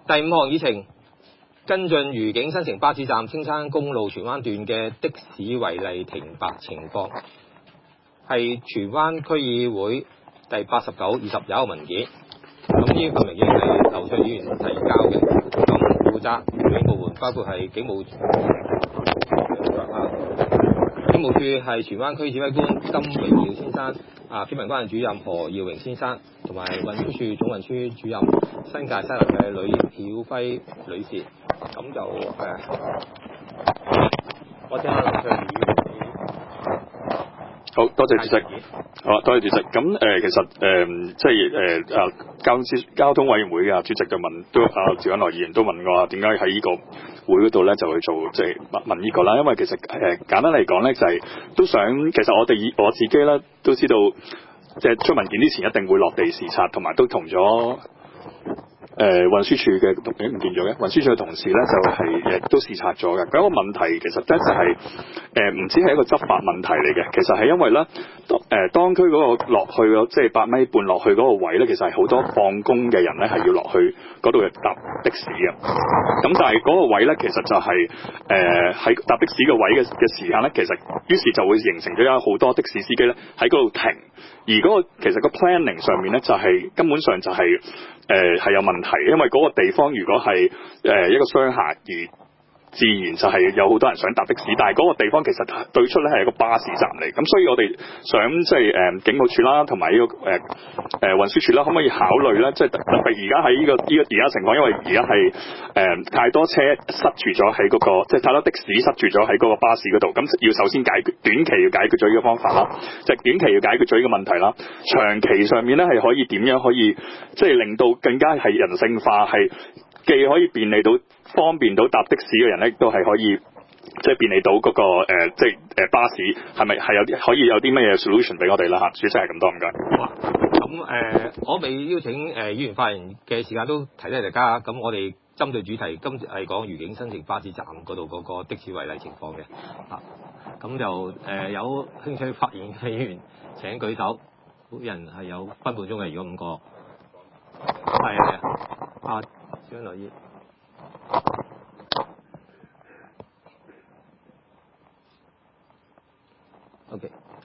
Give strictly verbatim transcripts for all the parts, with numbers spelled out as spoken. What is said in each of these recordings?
第五項議程跟進愉景新城巴士站青山公路荃灣段嘅的，的士違例停泊情況，係荃灣區議會第八十九、二十有一個文件。咁呢份文件係劉卓議員提交嘅。咁負責警部門包括係警務警務處係荃灣區指揮官金榮耀先生，啊，飛民關係主任何耀榮先生，同埋運輸署總運輸主任新界西南嘅呂曉輝女士。咁就誒、呃，我聽下劉卓議員。 好多謝主席，好啊，多謝主席。咁誒、呃，其實誒、呃，即係誒啊，交通交通委員會嘅主席就問，都啊趙恩來議員都問我話，點解喺呢個會嗰度咧就去做即係問問呢個啦？因為其實誒、呃、簡單嚟講咧，就係、是、都想，其實我哋我自己咧都知道，即係出文件之前一定會落地視察，同埋都同咗。誒、呃、運輸署嘅同唔見咗嘅運輸署嘅同事咧，就係、是、亦都視察咗嘅。嗰個問題其實咧就係誒唔止係一個執法問題嚟嘅，其實係因為咧當誒當區嗰個落去個即係八米半落去嗰個位咧，其實係好多放工嘅人咧係要落去嗰度搭的士嘅。咁但係嗰個位咧，其實就係誒喺搭的士嘅位嘅嘅時間咧，其實於是就會形成咗有好多的士司機咧喺嗰度停，而嗰、那個其實個 planning 上面咧就係、是、根本上就係誒係有問題。因為嗰個地方如果係誒、呃、一個商廈，而自然就係有好多人想搭的士，但係嗰個地方其實對出咧係一個巴士站嚟，咁所以我哋想即係誒警務處啦，同埋呢個誒誒、呃、運輸署啦，可唔可以考慮咧？即係特別而家喺呢個呢、這個而家情況，因為而家係誒太多車塞住咗喺嗰個，即係太多的士塞住咗喺嗰個巴士嗰度，咁要首先解決短期要解決咗呢個方法啦，即係短期要解決咗呢個問題啦，長期上面咧係可以點樣可以即係令到更加係人性化，係既可以便利到方便到搭的士嘅人咧，都係可以即係便利到嗰、那個、呃、即係誒、呃、巴士係咪係有啲可以有啲乜嘢 solution 俾我哋啦嚇？主席係咁多，唔該。 咁誒、呃，我未邀請誒、呃、議員發言嘅時間都提提大家，咁我哋針對主題，今次係講愉景新城巴士站嗰度嗰個的士違例情況嘅，啊，咁就誒、呃、有興趣發言嘅議員請舉手，好人係有分半鐘嘅，如果五個，係啊，啊，請留意。O.K.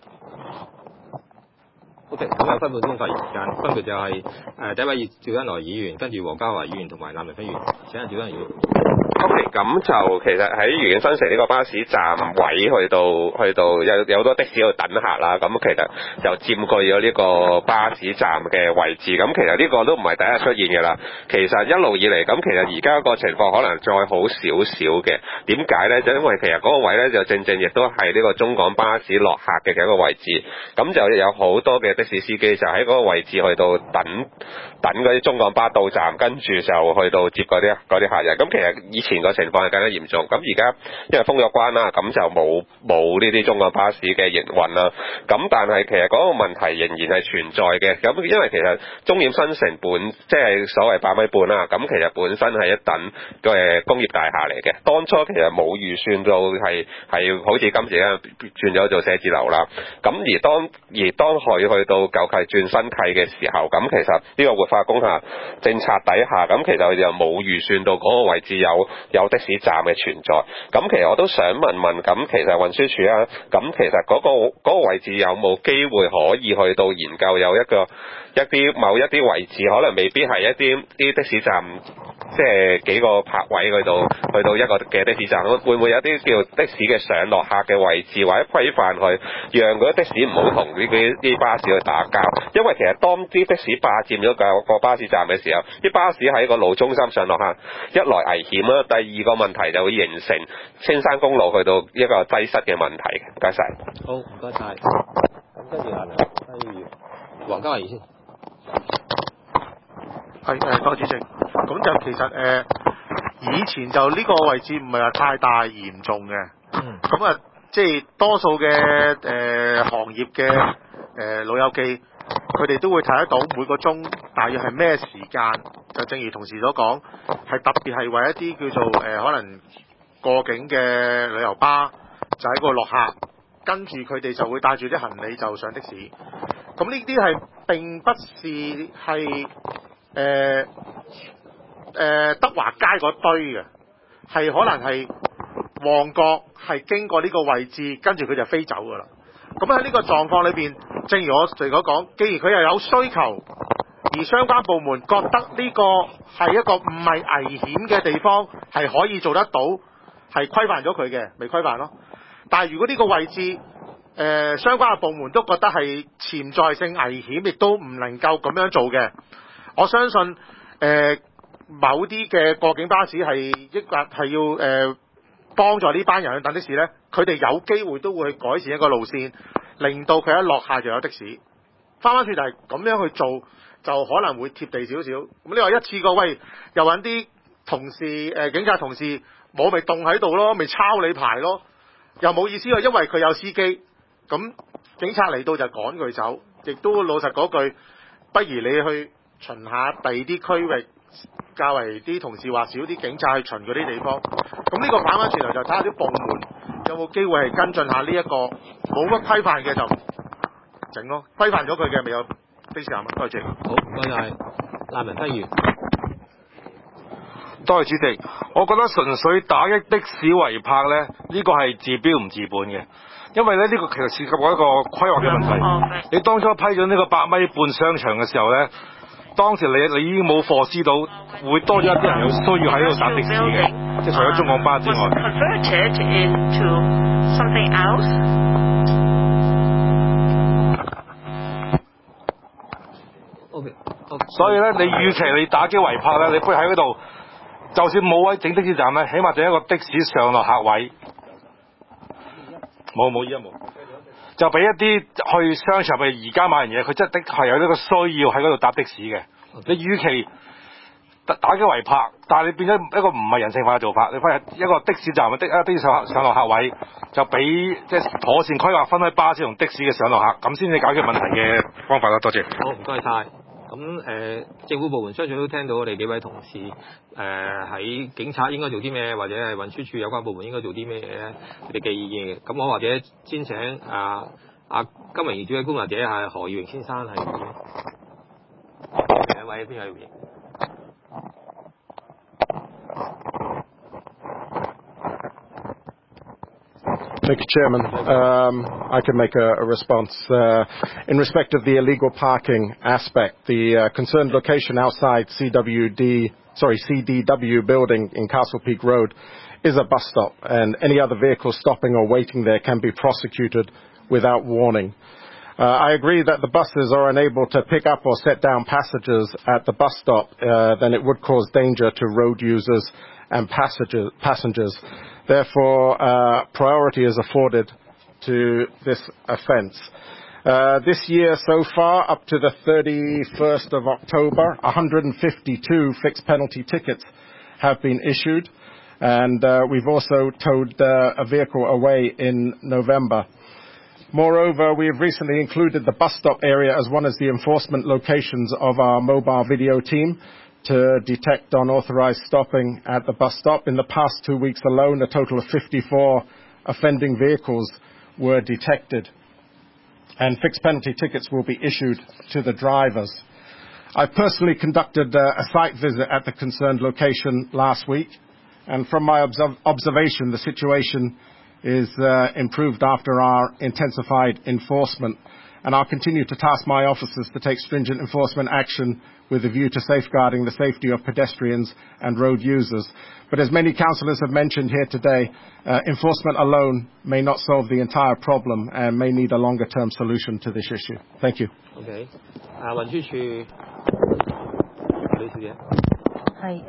O.K. 咁有分半鐘發言時間，分別就係、是、誒、呃、第一位趙恩來議員，跟住黃家華議員同埋藍明輝議員。請阿趙恩來議員。 O.K. 咁就其實喺愉景新城呢個巴士站位去到去到有有好多的士喺度等客啦，咁其實就佔據咗呢個巴士站嘅位置。咁其實呢個都唔係第一日出現嘅啦。其實一路以嚟，咁其實而家個情況可能再好少少嘅。點解呢？就因為其實嗰個位呢，就正正亦都係呢個中港巴士落客嘅一個位置。咁就有好多嘅的，的士司機就喺嗰個位置去到等等嗰啲中港巴到站，跟住就去到接嗰啲嗰啲客人。咁其實以前個情況係更加嚴重。咁而家因為封咗關啦，咁就冇冇呢啲中港巴士嘅營運啦。咁但係其實嗰個問題仍然係存在嘅。咁因為其實中險新城本即係所謂八米半啦，咁其實本身係一等嘅工業大廈嚟嘅。當初其實冇預算到係係好似今次咁轉咗做寫字樓啦。咁而當而當佢去到舊契轉新契嘅時候，咁其實呢個活化工廈政策底下，咁其實佢哋又冇預算到嗰個位置有有的士站嘅存在。咁其實我都想問問，咁其實運輸署啊，咁其實嗰個嗰個位置有冇機會可以去到研究有一個一啲某一啲位置，可能未必係一啲啲的士站，即係幾個泊位去到去到一個嘅的士站，會唔會有啲叫的士嘅上落客嘅位置，或者規範去讓嗰啲的士唔好同呢啲啲巴士去打交？因為其實當啲的士霸佔咗個個巴士站嘅時候，啲巴士喺個路中心上落客，一來危險啦，第二個問題就會形成青山公路去到一個擠塞嘅問題。唔該晒。 好，唔該晒。咁跟住下嚟，跟住黃家華先。 係誒，多謝主席。咁就其實誒、呃，以前就呢個位置唔係話太大嚴重嘅。嗯。咁啊，即係多數嘅誒、呃、行業嘅誒、呃、老友記，佢哋都會睇得到每個鐘大約係咩時間。就正如同事所講，係特別係為一啲叫做誒、呃、可能過境嘅旅遊巴，就喺嗰度落客，跟住佢哋就會帶住啲行李就上的士。咁呢啲係並不是係誒、呃、 呃、德華街嗰堆嘅，係可能係旺角係經過呢個位置，跟住佢就飛走㗎啦。咁喺呢個狀況裏邊，正如我哋所講，既然佢又有需求，而相關部門覺得呢個係一個唔係危險嘅地方，係可以做得到，係規範咗佢嘅，未規範咯。但係如果呢個位置，誒、呃、相關嘅部門都覺得係潛在性危險，亦都唔能夠咁樣做嘅，我相信誒、呃、某啲嘅過境巴士係抑或係要誒、呃、幫助呢班人去等的士呢，佢哋有機會都會去改善一個路線，令到佢一落下就有的士。翻返轉就係咁樣去做，就可能會貼地少少。咁你話一次過喂，又揾啲同事誒、呃、警察同事，冇咪凍喺度咯，咪抄你牌咯，又冇意思喎，因為佢有司機。咁警察嚟到就趕佢走，亦都老實嗰句，不如你去巡下第二啲區域，較為啲同事話少啲警察去巡嗰啲地方。咁呢個反翻轉頭就睇下啲部門有冇機會係跟進下呢、這、一個冇乜規範嘅就整咯，規範咗佢嘅咪有的士站咯。多謝。 好，唔該晒。難民批完。 多謝主席，我覺得純粹打擊的士違泊咧，呢、這個係治標唔治本嘅。因為咧呢、這個其實涉及過一個規劃嘅問題。你當初批咗呢個百米半商場嘅時候咧，當時你你已經冇貨知到會多咗一啲人有需要喺呢度搭的士嘅，即係除咗中港巴之外。 OK， 所以咧，你與其你打擊違泊咧，你不如喺嗰度，就算冇位整的士站咧，起碼整一個的士上落客位。冇冇依家冇，就俾一啲去商場譬如而家買完嘢，佢真的係有呢個需要喺嗰度搭的士嘅。Okay. 你與其打打擊違泊，但係你變咗一個唔係人性化嘅做法，你反而一個的士站的一的士上上落客位，就俾即係妥善規劃分開巴士同的士嘅上落客，咁先至解決問題嘅方法啦。多謝。 好，唔該晒。咁誒、呃，政府部門相信都聽到我哋幾位同事誒喺、呃、警察應該做啲咩，或者係運輸署有關部門應該做啲咩嘢咧，佢哋嘅意見嘅。咁我或者先請啊啊金融業主嘅觀察者係何耀榮先生係兩位邊位回應？ Mister Chairman, um, I can make a, a response. Uh, in respect of the illegal parking aspect, the uh, concerned location outside C W D, sorry, C D W building in Castle Peak Road is a bus stop, and any other vehicle stopping or waiting there can be prosecuted without warning. Uh, I agree that the buses are unable to pick up or set down passengers at the bus stop, uh, then it would cause danger to road users and passenger, passengers. Therefore, uh, priority is afforded to this offence. Uh, this year so far, up to the thirty-first of October, one hundred fifty-two fixed penalty tickets have been issued, and uh, we've also towed uh, a vehicle away in November. Moreover, we have recently included the bus stop area as one of the enforcement locations of our mobile video team to detect unauthorized stopping at the bus stop. In the past two weeks alone, a total of fifty-four offending vehicles were detected, and fixed penalty tickets will be issued to the drivers. I personally conducted uh, a site visit at the concerned location last week, and from my observ- observation, the situation is uh, improved after our intensified enforcement, and I'll continue to task my officers to take stringent enforcement action with a view to safeguarding the safety of pedestrians and road users. But as many councillors have mentioned here today, uh, enforcement alone may not solve the entire problem and may need a longer-term solution to this issue. Thank you. Okay. 啊，運輸署李小姐。係。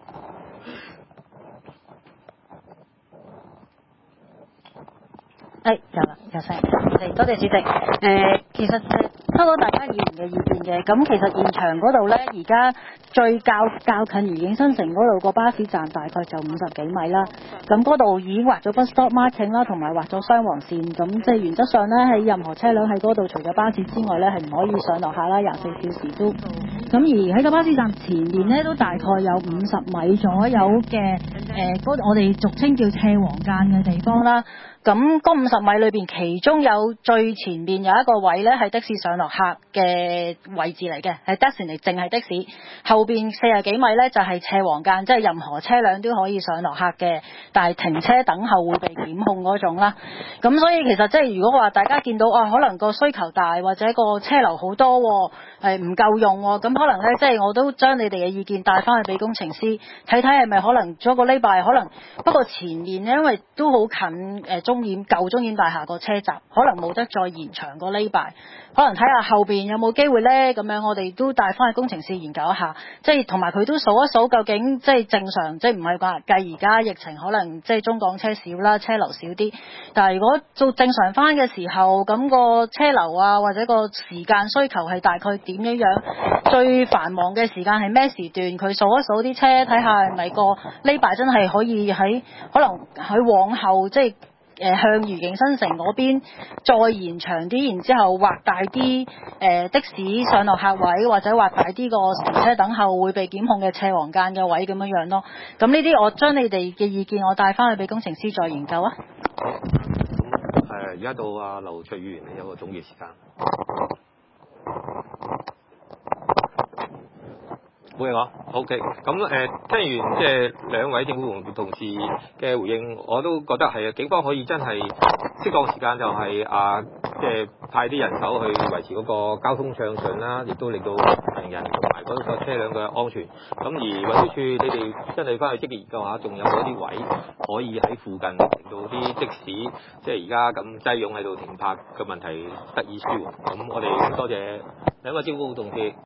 誒有啦，有聲。係多謝主席。誒、呃，其實收到大家議員嘅意見嘅，咁其實現場嗰度咧，而家最較較近愉景新城嗰度個巴士站大概就五十幾米啦。咁嗰度已經畫咗 bus stop marking 啦，同埋畫咗雙黃線。咁即係原則上咧，喺任何車輛喺嗰度，除咗巴士之外咧，係唔可以上落客啦，廿四小時都。咁而喺個巴士站前面咧，都大概有五十米左右嘅誒，嗰、呃、我哋俗稱叫斜黃間嘅地方啦。咁咁嗰五十米裏邊，其中有最前面有一個位咧係的士上落客嘅位置嚟嘅，係 designate 淨係的士。後邊四十幾米咧就係斜黃間，即係任何車輛都可以上落客嘅，但係停車等候會被檢控嗰種啦。咁所以其實即係如果話大家見到啊，可能個需求大或者個車流好多，誒唔夠用喎，咁可能咧即係我都將你哋嘅意見帶翻去俾工程師睇睇，係咪可能做個禮拜可能，不過前面咧因為都好近誒中演舊中演大廈個車站，可能冇得再延長個禮拜，可能睇下後邊有冇機會咧，咁樣我哋都帶翻去工程師研究一下，即係同埋佢都數一數究竟即係正常，即係唔係話計而家疫情可能即係中港車少啦，車流少啲，但係如果做正常翻嘅時候，咁個車流啊或者個時間需求係大概點樣樣？最繁忙嘅時間係咩時段？佢數一數啲車，睇下係咪個禮拜真係可以喺可能喺往後即係。誒、呃、向愉景新城嗰邊再延長啲，然之後劃大啲誒、呃、的士上落客位，或者劃大啲個停車等候會被檢控嘅斜黃間嘅位咁樣樣咯。咁呢啲我將你哋嘅意見我帶翻去俾工程師再研究啊。 好，咁誒而家到阿劉卓宇議員有個總結時間。冇嘢講 ，OK。咁誒、呃、聽完即係兩位政府同事嘅回應，我都覺得係啊，警方可以真係適當時間就係、是、啊，即係派啲人手去維持嗰個交通暢順啦，亦都令到行人同埋嗰個車輛嘅安全。咁而運輸署，你哋真係翻去積極研究下，仲有嗰啲位可以喺附近令到啲的士即係而家咁擠擁喺度停泊嘅問題得以舒緩。咁我哋多謝兩位政府同事。